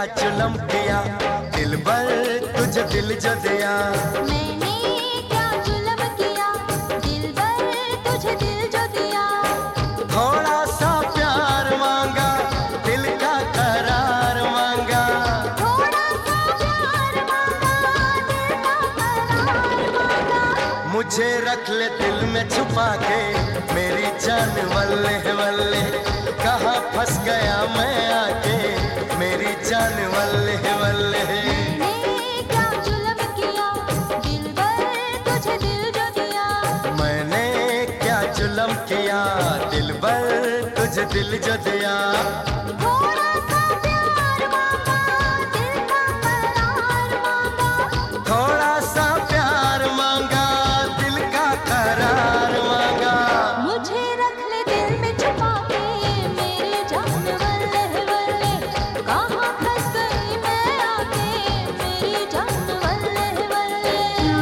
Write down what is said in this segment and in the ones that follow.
जुल्म किया दिल भर तुझे दिल जो दिया। मैंने क्या जुल्म किया दिल भर तुझे दिल जो दिया। थोड़ा सा प्यार मांगा दिल का करार मांगा। थोड़ा सा प्यार मांगा दिल का करार मांगा। मुझे रख ले दिल में छुपा के मेरी जान वल्ले वल्ले। कहाँ फंस गया मैं आके मेरी जान वल्ले वल्ले। मैंने क्या जुल्म किया दिल भर तुझे दिल जो दिया। मैंने क्या जुल्म किया दिल भर तुझे दिल जो दिया। थोड़ा सा प्यार मांगा दिल का करार मांगा। थोड़ा सा प्यार मांगा दिल का करार मांगा। मुझे रख ले दिल में छुपा के मेरी जान वल्ले वल्ले। कहाँ फंस गई मैं आके मेरी जान वल्ले वल्ले।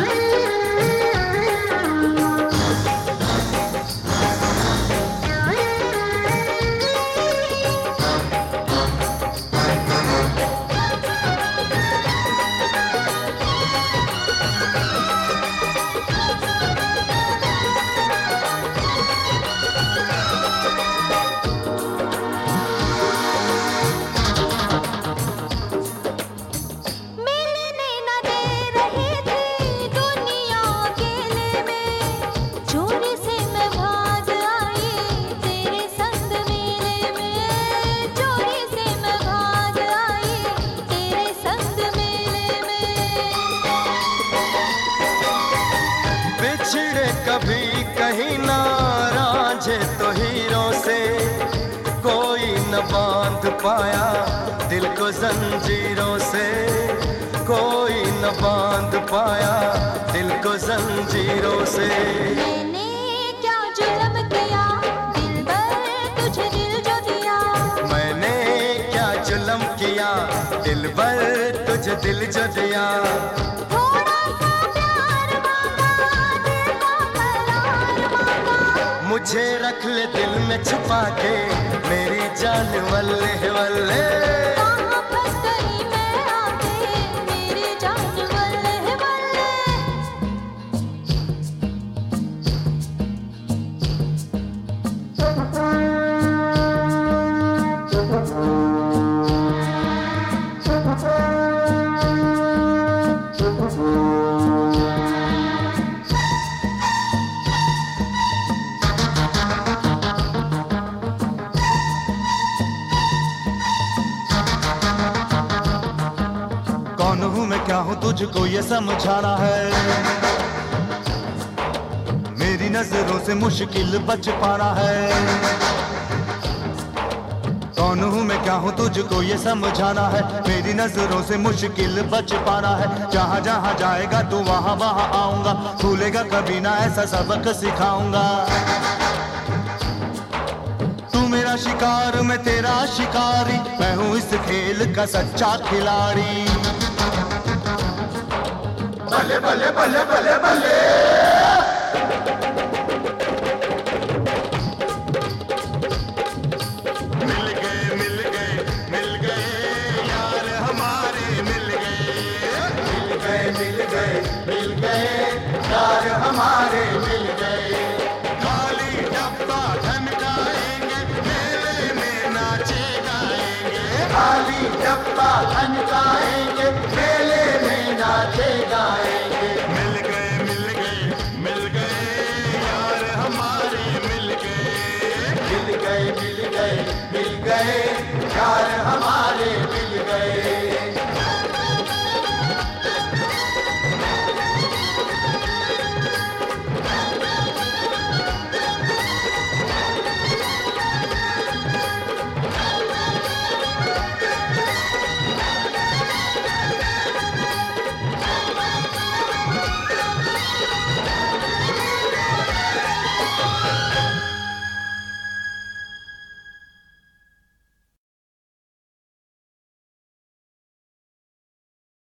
मिलने न दे रही थी दुनिया अकेले में। चोरी से मैं भाग आई तेरे संग मेले में। चोरी से मैं भाग आई तेरे संग मेले में। बिछड़े कभी कहीं ना रांझे तो हीरों से। कोई न बांध पाया दिल को जंजीरों से। कोई न बांध पाया दिल को जंजीरों से। मैंने क्या जुल्म किया दिल भर तुझे दिल जो दिया। मैंने क्या जुल्म किया दिल भर तुझे दिल जो दिया। थोड़ा सा प्यार मांगा दिल का करार मांगा। मुझे रख ले दिल में छुपा के मेरी जान वल्ले वल्ले। कहाँ फंस गई मैं आके मेरी जान वल्ले वल्ले। कौन हूँ मैं क्या हूँ तुझको ये समझाना है। मेरी नजरों से मुश्किल बच पाना है। कौन हूँ मैं क्या हूँ तुझको ये समझाना है। मेरी नजरों से मुश्किल बच पाना है। जहाँ जहाँ जाएगा तू वहाँ वहाँ आऊंगा। भूलेगा कभी ना ऐसा सबक सिखाऊंगा। तू मेरा शिकार मैं तेरा शिकारी। मैं हूँ इस खेल का सच्चा खिलाड़ी। बल्ले बल्ले बल्ले बल्ले बल्ले। मिल गए मिल गए मिल गए यार हमारे मिल गए। मिल गए मिल गए मिल गए यार हमारे मिल गए। खाली डब्बा धमकाएंगे मेले में नाचे गाएंगे। खाली डब्बा धनकाएंगे